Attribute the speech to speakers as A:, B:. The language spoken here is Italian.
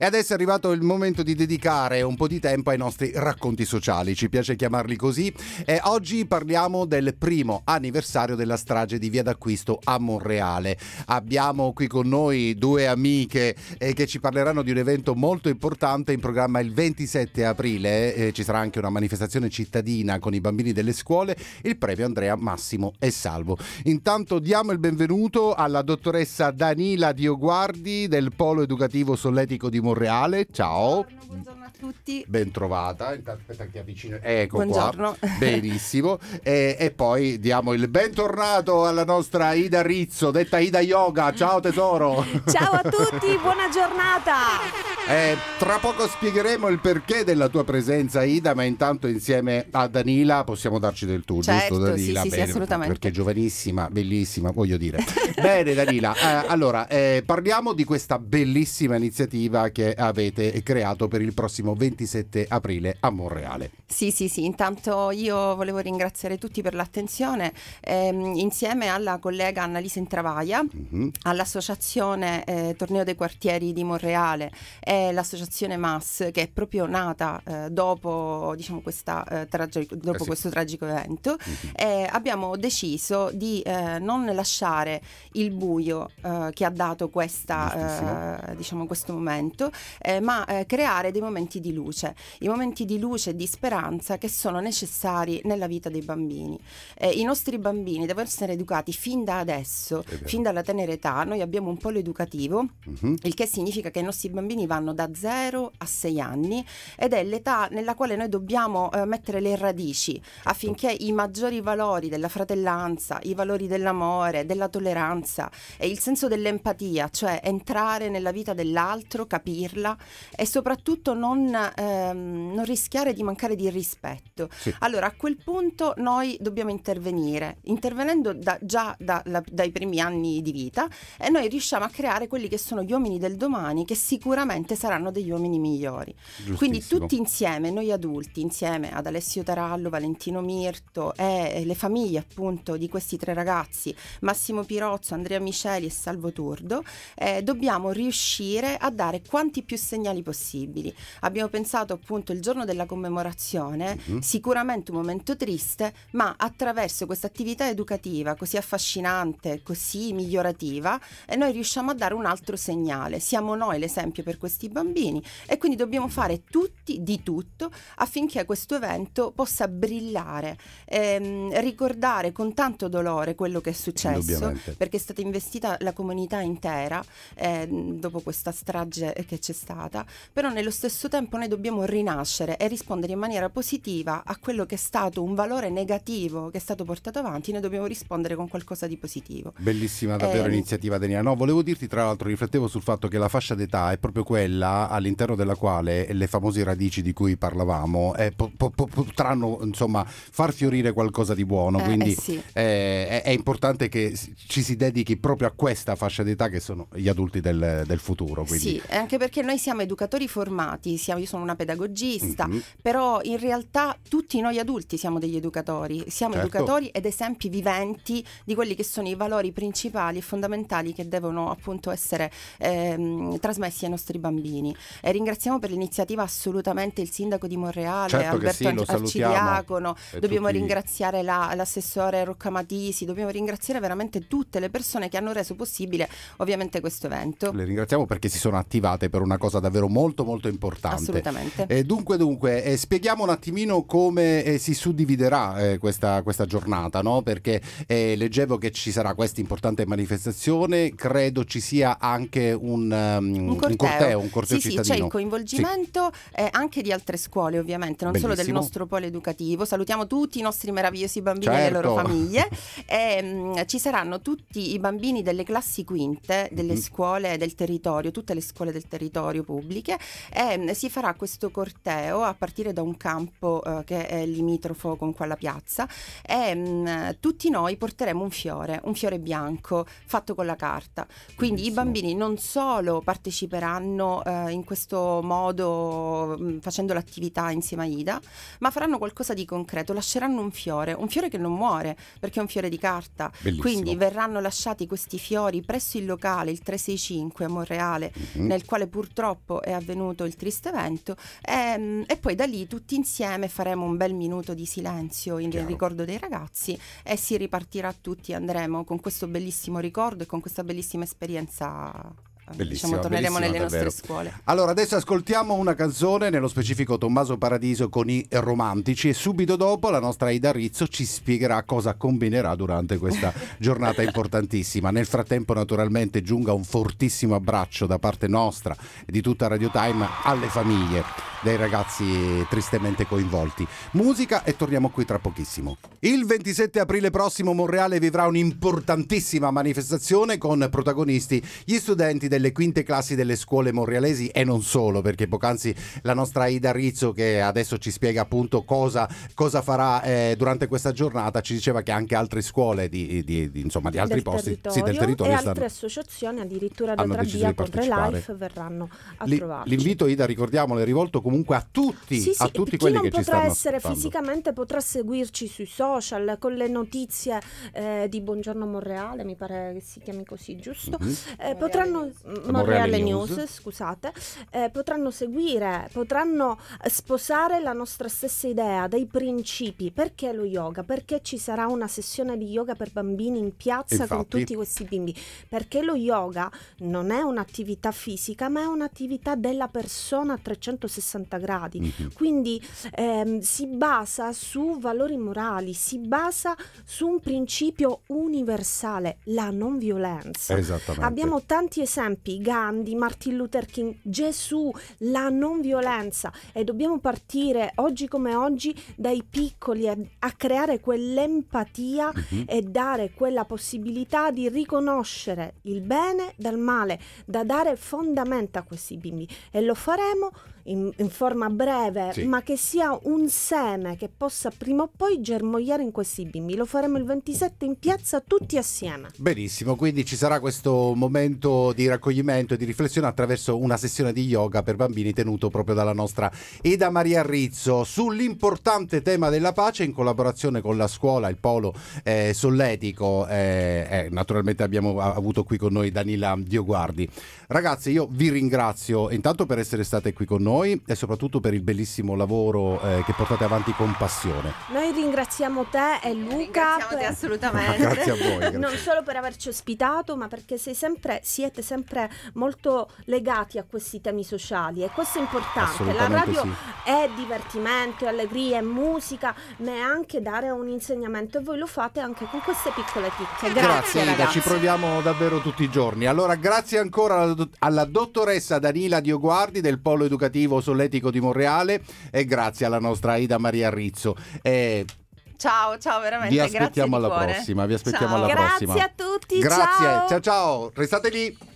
A: E adesso è arrivato il momento di dedicare un po' di tempo ai nostri racconti sociali, ci piace chiamarli così. E oggi parliamo del primo anniversario della strage di Via d'Acquisto a Monreale. Abbiamo qui con noi due amiche che ci parleranno di un evento molto importante in programma il 27 aprile. Ci sarà anche una manifestazione cittadina con i bambini delle scuole, il premio Andrea, Massimo e Salvo. Intanto diamo il benvenuto alla dottoressa Danila Dioguardi del Polo Educativo Solletico di Monreale. Ciao.
B: Buongiorno a tutti.
A: Ben trovata. Aspetta che avvicino. Ecco
B: Buongiorno.
A: qua. Benissimo. E poi diamo il bentornato alla nostra Ida Rizzo, detta Ida Yoga. Ciao tesoro.
B: Ciao a tutti, buona giornata.
A: Tra poco spiegheremo il perché della tua presenza, Ida, ma intanto insieme a Danila possiamo darci del tu,
B: certo,
A: giusto Danila?
B: Sì,
A: Bene,
B: assolutamente.
A: Perché è giovanissima, bellissima, voglio dire. Bene Danila, allora parliamo di questa bellissima iniziativa che avete creato per il prossimo 27 aprile a Monreale.
B: Sì, intanto io volevo ringraziare tutti per l'attenzione, insieme alla collega Annalisa Intravaglia, all'associazione Torneo dei Quartieri di Monreale e l'associazione MAS, che è proprio nata dopo, diciamo, questo tragico evento. Abbiamo deciso di non lasciare il buio che ha dato questo momento, ma creare dei momenti di luce, i momenti di luce e di speranza che sono necessari nella vita dei bambini. I nostri bambini devono essere educati fin da adesso, fin dalla tenera età. Noi abbiamo un polo educativo, il che significa che i nostri bambini vanno da 0 a 6 anni ed è l'età nella quale noi dobbiamo mettere le radici affinché i maggiori valori della fratellanza, i valori dell'amore, della tolleranza e il senso dell'empatia, cioè entrare nella vita dell'altro, capirla e soprattutto non rischiare di mancare di rispetto. Sì. Allora a quel punto noi dobbiamo intervenendo dai primi anni di vita, e noi riusciamo a creare quelli che sono gli uomini del domani, che sicuramente saranno degli uomini migliori. Quindi tutti insieme, noi adulti, insieme ad Alessio Tarallo, Valentino Mirto e le famiglie appunto di questi 3 ragazzi, Massimo Pirozzo, Andrea Miceli e Salvo Turdo, dobbiamo riuscire a dare quanti più segnali possibili. Abbiamo pensato appunto il giorno della commemorazione, sicuramente un momento triste, ma attraverso questa attività educativa così affascinante, così migliorativa, noi riusciamo a dare un altro segnale. Siamo noi l'esempio per questi bambini e quindi dobbiamo fare tutti di tutto affinché questo evento possa brillare, ricordare con tanto dolore quello che è successo, perché è stata investita la comunità intera dopo questa strage che c'è stata, però nello stesso tempo noi dobbiamo rinascere e rispondere in maniera positiva a quello che è stato un valore negativo che è stato portato avanti. Noi dobbiamo rispondere con qualcosa di positivo.
A: Bellissima davvero iniziativa, Daniela. No, volevo dirti, tra l'altro, riflettevo sul fatto che la fascia d'età è proprio quella all'interno della quale le famose radici di cui parlavamo potranno insomma far fiorire qualcosa di buono, quindi
B: sì.
A: È importante che ci si dedichi proprio a questa fascia d'età che sono gli adulti del futuro. Quindi.
B: Sì, anche perché noi siamo educatori formati, io sono una pedagogista, però in realtà tutti noi adulti siamo degli educatori, siamo educatori ed esempi viventi di quelli che sono i valori principali e fondamentali che devono appunto essere trasmessi ai nostri bambini. E ringraziamo per l'iniziativa assolutamente il sindaco di Monreale, Alberto Arcidiacono, dobbiamo ringraziare l'assessore Roccamatisi, dobbiamo ringraziare veramente tutte le persone che hanno reso possibile ovviamente questo evento.
A: Le ringraziamo perché si sono attivate per una cosa davvero molto molto importante.
B: Assolutamente.
A: Dunque, spieghiamo un attimino come si suddividerà questa giornata, no? Perché leggevo che ci sarà questa importante manifestazione, credo ci sia anche un corteo cittadino.
B: C'è il coinvolgimento anche di altre scuole, ovviamente, non solo del nostro polo educativo. Salutiamo tutti i nostri meravigliosi bambini e le loro famiglie. Ci saranno tutti i bambini delle classi quinte delle scuole del territorio, tutte le scuole del territorio pubbliche, e si farà questo corteo a partire da un campo che è limitrofo con quella piazza, e tutti noi porteremo un fiore bianco fatto con la carta. Quindi i bambini non solo parteciperanno in questo modo facendo l'attività insieme a Ida, ma faranno qualcosa di concreto, lasceranno un fiore che non muore perché è un fiore di carta.
A: Bellissimo.
B: Quindi verranno lasciati questi fiori presso il locale, il 365 a Monreale, nel quale purtroppo è avvenuto il triste evento, e poi da lì tutti insieme faremo un bel minuto di silenzio in ricordo dei ragazzi, e si ripartirà tutti, andremo con questo bellissimo ricordo e con questa bellissima esperienza.
A: Bellissimo,
B: torneremo nelle
A: davvero.
B: nostre scuole.
A: Allora adesso ascoltiamo una canzone, nello specifico Tommaso Paradiso con i Romantici, e subito dopo la nostra Ida Rizzo ci spiegherà cosa combinerà durante questa giornata importantissima. Nel frattempo naturalmente giunga un fortissimo abbraccio da parte nostra e di tutta Radio Time alle famiglie dei ragazzi tristemente coinvolti. Musica e torniamo qui tra pochissimo. Il 27 aprile prossimo Monreale vivrà un'importantissima manifestazione con protagonisti gli studenti delle quinte classi delle scuole monrealesi, e non solo, perché poc'anzi la nostra Ida Rizzo, che adesso ci spiega appunto cosa farà durante questa giornata, ci diceva che anche altre scuole di altri posti del territorio
C: e altre associazioni addirittura da Trabia con Relife verranno a trovarci.
A: L'invito, Ida, ricordiamolo, è rivolto comunque a tutti, a tutti quelli che ci stanno ascoltando. Chi non potrà essere
C: fisicamente potrà seguirci sui social con le notizie di Buongiorno Monreale, mi pare che si chiami così, giusto? Potranno Monreale News, scusate, potranno seguire, potranno sposare la nostra stessa idea dei principi. Perché lo yoga? Perché ci sarà una sessione di yoga per bambini in piazza con tutti questi bimbi? Perché lo yoga non è un'attività fisica, ma è un'attività della persona a 360 gradi. Quindi si basa su valori morali, si basa su un principio universale, la non violenza.
A: Esattamente.
C: Abbiamo tanti esempi, Gandhi, Martin Luther King, Gesù, la non violenza, e dobbiamo partire oggi come oggi dai piccoli a creare quell'empatia e dare quella possibilità di riconoscere il bene dal male, da dare fondamenta a questi bimbi, e lo faremo in forma breve, ma che sia un seme che possa prima o poi germogliare in questi bimbi. Lo faremo il 27 in piazza tutti assieme.
A: Benissimo, quindi ci sarà questo momento di raccoglimento e di riflessione attraverso una sessione di yoga per bambini tenuto proprio dalla nostra Ida Maria Rizzo sull'importante tema della pace, in collaborazione con la scuola, il polo solletico. Naturalmente abbiamo avuto qui con noi Danila Dioguardi. Ragazzi, io vi ringrazio intanto per essere state qui con noi e soprattutto per il bellissimo lavoro che portate avanti con passione.
C: Noi ringraziamo te e Luca
B: assolutamente.
A: Grazie a voi. Grazie.
C: Non solo per averci ospitato, ma perché siete sempre molto legati a questi temi sociali, e questo è importante. La radio è divertimento, è allegria, è musica, ma è anche dare un insegnamento, e voi lo fate anche con queste piccole chicche. Grazie
A: Ida,
C: ragazzi.
A: ci proviamo davvero tutti i giorni. Allora grazie ancora alla dottoressa Danila Dioguardi del Polo Educativo Solletico di Monreale, e grazie alla nostra Ida Maria Rizzo.
B: Ciao, veramente.
A: Vi aspettiamo alla prossima.
B: Grazie
A: a tutti.
C: Grazie,
A: ciao. Restate lì.